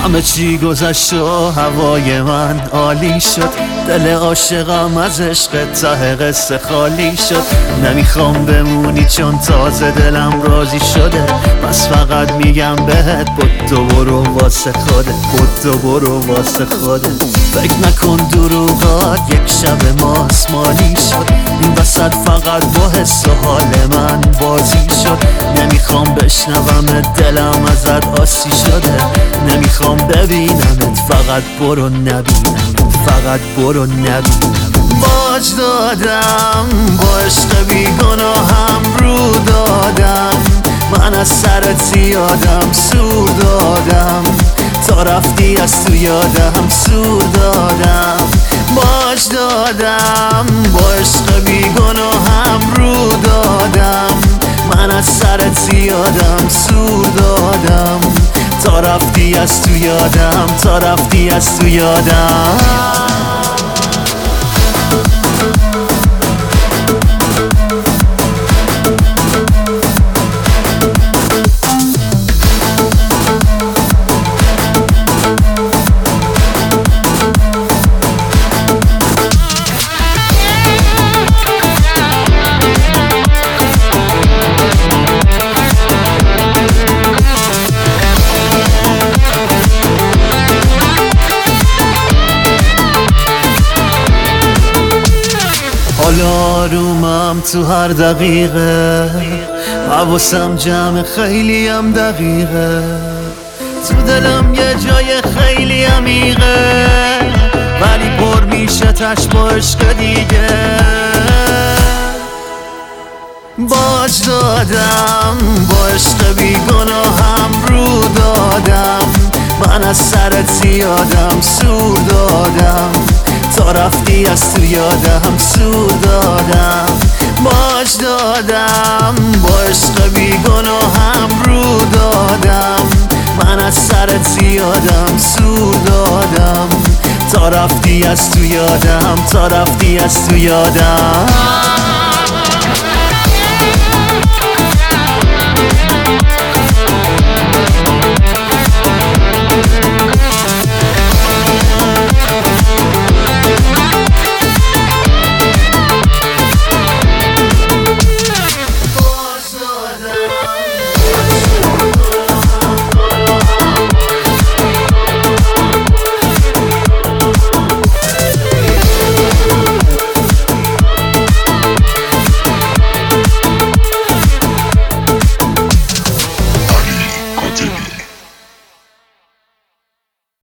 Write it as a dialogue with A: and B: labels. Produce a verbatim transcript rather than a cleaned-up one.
A: همه چی گذشت و هوای من عالی شد، دل عاشقم از عشق ته قصه خالی شد. نمیخوام بمونی چون تازه دلم راضی شده، پس فقط میگم بهت بودو برو واسه خودت، بودو برو واسه خودت. فکر نکن دروغات یک شب ماسمالی شد، این وسط فقط با حس و حال من بازی شد. نمیخوام بشنوم دلم ازت آسی شده، نمیخوام ببینمت فقط برو نبینمت، فقط برو نبینمت. باج دادم با عشق بیگناهم رو دادم، من از سرت یادم سور دادم، تا رفتی از تو یادم سور دادم. باج دادم با عشق بیگناهم رو دادم، من از سرت یادم سور دادم، تا رفتی از تو یادم، تا رفتی از تو یادم. حالا آرومم تو هر دقیقه، حواسم جمع خیلی هم دقیقه، تو دلم یه جای خیلی عمیقه، ولی پر میشه تش با عشق دیگه. باج دادم با عشق بیگناهم رو دادم، من از سرت یادم سور دادم، تا رفتی از تو یادم سور دادم. باج دادم با عشق بیگناهم رو دادم، من از سرت یادم سور دادم، تا رفتی از تو یادم، تا رفتی از تو یادم.